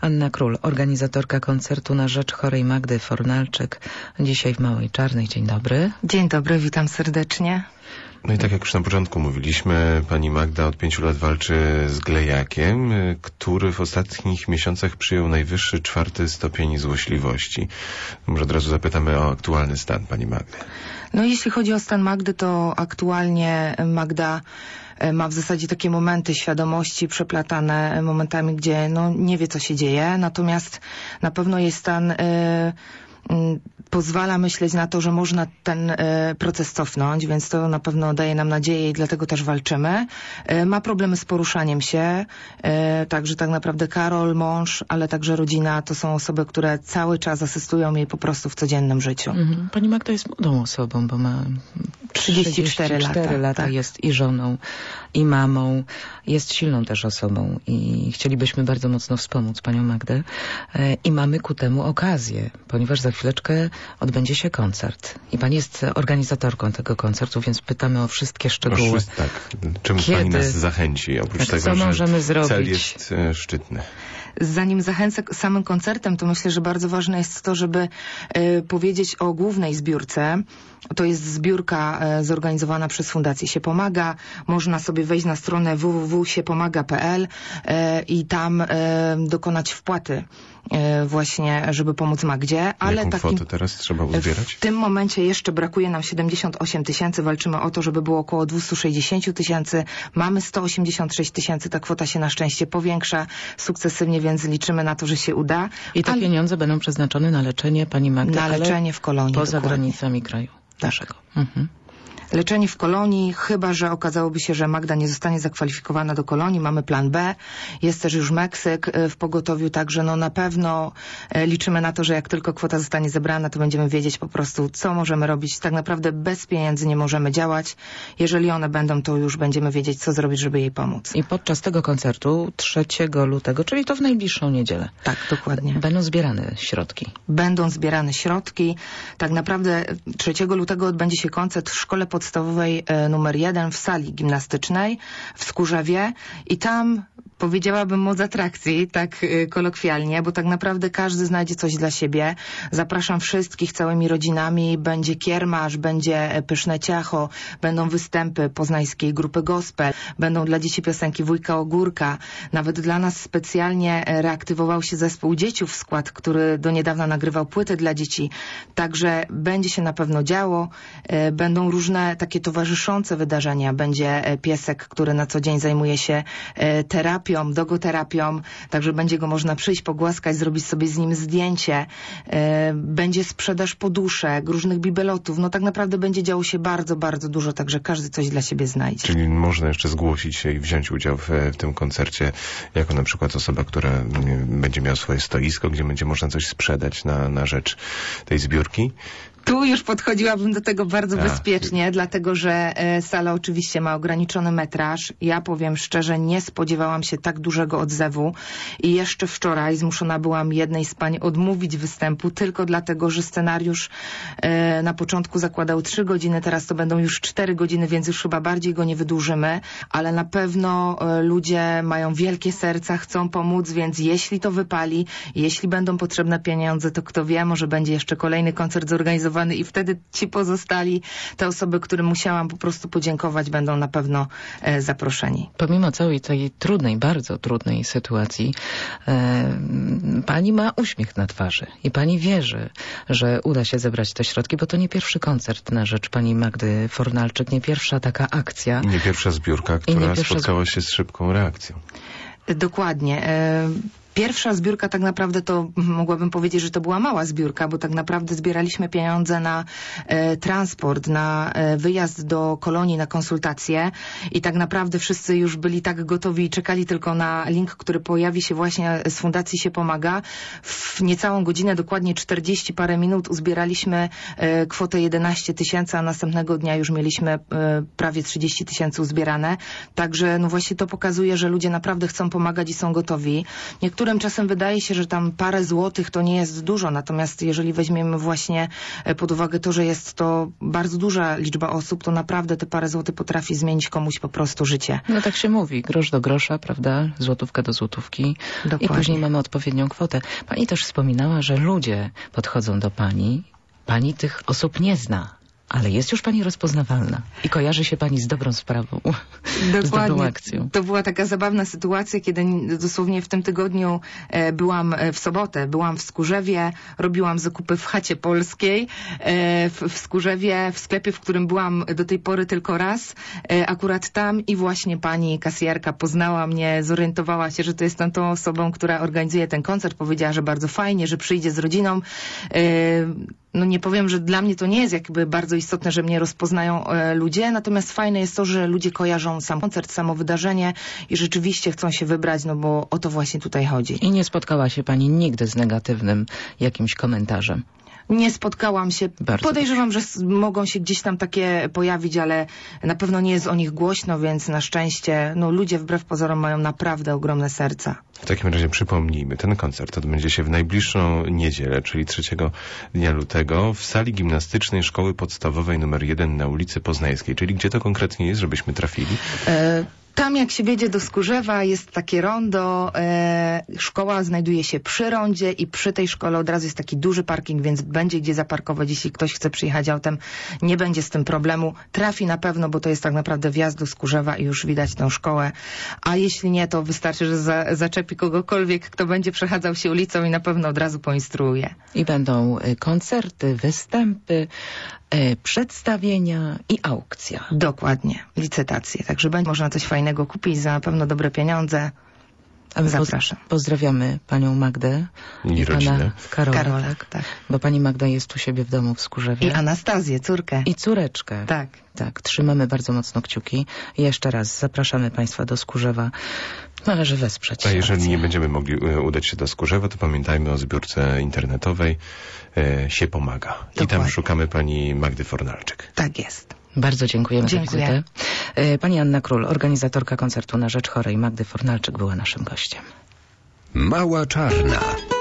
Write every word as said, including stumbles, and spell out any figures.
Anna Król, organizatorka koncertu na rzecz chorej Magdy Fornalczyk. Dzisiaj w Małej Czarnej. Dzień dobry. Dzień dobry, witam serdecznie. No i tak jak już na początku mówiliśmy, pani Magda od pięciu lat walczy z glejakiem, który w ostatnich miesiącach przyjął najwyższy czwarty stopień złośliwości. Może od razu zapytamy o aktualny stan pani Magdy. No jeśli chodzi o stan Magdy, to aktualnie Magda ma w zasadzie takie momenty świadomości przeplatane momentami, gdzie no nie wie, co się dzieje. Natomiast na pewno jej stan y, y, pozwala myśleć na to, że można ten y, proces cofnąć, więc to na pewno daje nam nadzieję i dlatego też walczymy. Y, ma problemy z poruszaniem się, y, także tak naprawdę Karol, mąż, ale także rodzina to są osoby, które cały czas asystują jej po prostu w codziennym życiu. Mhm. Pani Magda jest młodą osobą, bo ma trzydzieści cztery lata, lata tak. Jest i żoną, i mamą, jest silną też osobą i chcielibyśmy bardzo mocno wspomóc panią Magdę e, i mamy ku temu okazję, ponieważ za chwileczkę odbędzie się koncert i pani jest organizatorką tego koncertu, więc pytamy o wszystkie szczegóły. O wszystko, tak. Czym Kiedy? pani nas zachęci? Oprócz Tak, tego, co że możemy zrobić? Cel jest e, szczytny. Zanim zachęcę samym koncertem, to myślę, że bardzo ważne jest to, żeby y, powiedzieć o głównej zbiórce. To jest zbiórka y, zorganizowana przez Fundację Się Pomaga. Można sobie wejść na stronę w w w kropka siepomaga kropka p l y, i tam y, dokonać wpłaty y, właśnie, żeby pomóc Magdzie. Ale jaką takim, kwotę teraz trzeba uzbierać? W tym momencie jeszcze brakuje nam siedemdziesiąt osiem tysięcy. Walczymy o to, żeby było około dwieście sześćdziesiąt tysięcy. Mamy sto osiemdziesiąt sześć tysięcy. Ta kwota się na szczęście powiększa sukcesywnie, więc liczymy na to, że się uda. I te ale... pieniądze będą przeznaczone na leczenie pani Magdy, na leczenie w kolonii. Poza dokładnie. granicami kraju naszego. Mhm. Leczenie w kolonii, chyba że okazałoby się, że Magda nie zostanie zakwalifikowana do kolonii. Mamy plan B. Jest też już Meksyk w pogotowiu, także no na pewno liczymy na to, że jak tylko kwota zostanie zebrana, to będziemy wiedzieć po prostu, co możemy robić. Tak naprawdę bez pieniędzy nie możemy działać. Jeżeli one będą, to już będziemy wiedzieć, co zrobić, żeby jej pomóc. I podczas tego koncertu trzeciego lutego, czyli to w najbliższą niedzielę. Tak, dokładnie. Będą zbierane środki. Będą zbierane środki. Tak naprawdę trzeciego lutego odbędzie się koncert w szkole podstawowej podstawowej numer jeden w sali gimnastycznej w Skórzewie i tam powiedziałabym moc atrakcji, tak kolokwialnie, bo tak naprawdę każdy znajdzie coś dla siebie. Zapraszam wszystkich całymi rodzinami. Będzie kiermasz, będzie pyszne ciacho, będą występy poznańskiej grupy gospel, będą dla dzieci piosenki Wujka Ogórka. Nawet dla nas specjalnie reaktywował się zespół Dzieciów w skład, który do niedawna nagrywał płyty dla dzieci. Także będzie się na pewno działo. Będą różne takie towarzyszące wydarzenia. Będzie piesek, który na co dzień zajmuje się terapią, dogoterapią, także będzie go można przyjść, pogłaskać, zrobić sobie z nim zdjęcie. Będzie sprzedaż poduszek, różnych bibelotów. No tak naprawdę będzie działo się bardzo, bardzo dużo, także każdy coś dla siebie znajdzie. Czyli można jeszcze zgłosić się i wziąć udział w, w tym koncercie, jako na przykład osoba, która będzie miała swoje stoisko, gdzie będzie można coś sprzedać na, na rzecz tej zbiórki. Tu już podchodziłabym do tego bardzo A. bezpiecznie, dlatego że e, sala oczywiście ma ograniczony metraż. Ja powiem szczerze, nie spodziewałam się tak dużego odzewu i jeszcze wczoraj zmuszona byłam jednej z pań odmówić występu tylko dlatego, że scenariusz e, na początku zakładał trzy godziny, teraz to będą już cztery godziny, więc już chyba bardziej go nie wydłużymy, ale na pewno e, ludzie mają wielkie serca, chcą pomóc, więc jeśli to wypali, jeśli będą potrzebne pieniądze, to kto wie, może będzie jeszcze kolejny koncert zorganizowany i wtedy ci pozostali, te osoby, którym musiałam po prostu podziękować, będą na pewno e, zaproszeni. Pomimo całej tej trudnej, bardzo trudnej sytuacji, e, pani ma uśmiech na twarzy i pani wierzy, że uda się zebrać te środki, bo to nie pierwszy koncert na rzecz pani Magdy Fornalczyk, nie pierwsza taka akcja. Nie pierwsza zbiórka, która pierwsza... spotkała się z szybką reakcją. Dokładnie. E, Pierwsza zbiórka tak naprawdę to mogłabym powiedzieć, że to była mała zbiórka, bo tak naprawdę zbieraliśmy pieniądze na e, transport, na e, wyjazd do kolonii, na konsultacje i tak naprawdę wszyscy już byli tak gotowi i czekali tylko na link, który pojawi się właśnie z Fundacji Się Pomaga. W niecałą godzinę, dokładnie czterdzieści parę minut uzbieraliśmy e, kwotę jedenaście tysięcy, a następnego dnia już mieliśmy e, prawie trzydzieści tysięcy uzbierane. Także no właśnie to pokazuje, że ludzie naprawdę chcą pomagać i są gotowi. Niektórzy Niektórym czasem wydaje się, że tam parę złotych to nie jest dużo, natomiast jeżeli weźmiemy właśnie pod uwagę to, że jest to bardzo duża liczba osób, to naprawdę te parę złotych potrafi zmienić komuś po prostu życie. No tak się mówi, grosz do grosza, prawda? Złotówka do złotówki. Dokładnie. I później mamy odpowiednią kwotę. Pani też wspominała, że ludzie podchodzą do pani, pani tych osób nie zna. Ale jest już pani rozpoznawalna i kojarzy się pani z dobrą sprawą, z dobrą akcją. To była taka zabawna sytuacja, kiedy dosłownie w tym tygodniu e, byłam w sobotę, byłam w Skórzewie, robiłam zakupy w chacie polskiej, e, w, w Skórzewie, w sklepie, w którym byłam do tej pory tylko raz, e, akurat tam i właśnie pani kasjerka poznała mnie, zorientowała się, że to jestem tą osobą, która organizuje ten koncert, powiedziała, że bardzo fajnie, że przyjdzie z rodziną. E, no nie powiem, że dla mnie to nie jest jakby bardzo istotne, że mnie rozpoznają e, ludzie, natomiast fajne jest to, że ludzie kojarzą sam koncert, samo wydarzenie i rzeczywiście chcą się wybrać, no bo o to właśnie tutaj chodzi. I nie spotkała się pani nigdy z negatywnym jakimś komentarzem? Nie spotkałam się. Bardzo Podejrzewam, że mogą się gdzieś tam takie pojawić, ale na pewno nie jest o nich głośno, więc na szczęście no, ludzie wbrew pozorom mają naprawdę ogromne serca. W takim razie przypomnijmy, ten koncert odbędzie się w najbliższą niedzielę, czyli trzeciego dnia lutego w sali gimnastycznej Szkoły Podstawowej numer jeden na ulicy Poznańskiej. Czyli gdzie to konkretnie jest, żebyśmy trafili? E Tam jak się wjedzie do Skórzewa jest takie rondo, e, szkoła znajduje się przy rondzie i przy tej szkole od razu jest taki duży parking, więc będzie gdzie zaparkować, jeśli ktoś chce przyjechać autem, nie będzie z tym problemu. Trafi na pewno, bo to jest tak naprawdę wjazd do Skórzewa i już widać tę szkołę, a jeśli nie, to wystarczy, że za, zaczepi kogokolwiek, kto będzie przechadzał się ulicą i na pewno od razu poinstruuje. I będą koncerty, występy, e, przedstawienia i aukcja. Dokładnie, licytacje, także będzie można coś fajnego kupić za na pewno dobre pieniądze. A my Zapraszam. Poz pozdrawiamy panią Magdę i, i rodzinę. pana Karola, Karola, tak? tak. Bo pani Magda jest u siebie w domu w Skórzewie. I Anastazję, córkę. I córeczkę. Tak. Tak, trzymamy bardzo mocno kciuki. I jeszcze raz zapraszamy państwa do Skórzewa. Należy wesprzeć. A jeżeli akcję. nie będziemy mogli udać się do Skórzewa, to pamiętajmy o zbiórce internetowej e, się pomaga. Dokładnie. I tam szukamy pani Magdy Fornalczyk. Tak jest. Bardzo dziękujemy Dziękuję. za wizytę. Pani Anna Król, organizatorka koncertu na rzecz chorej Magdy Fornalczyk, była naszym gościem. Mała Czarna.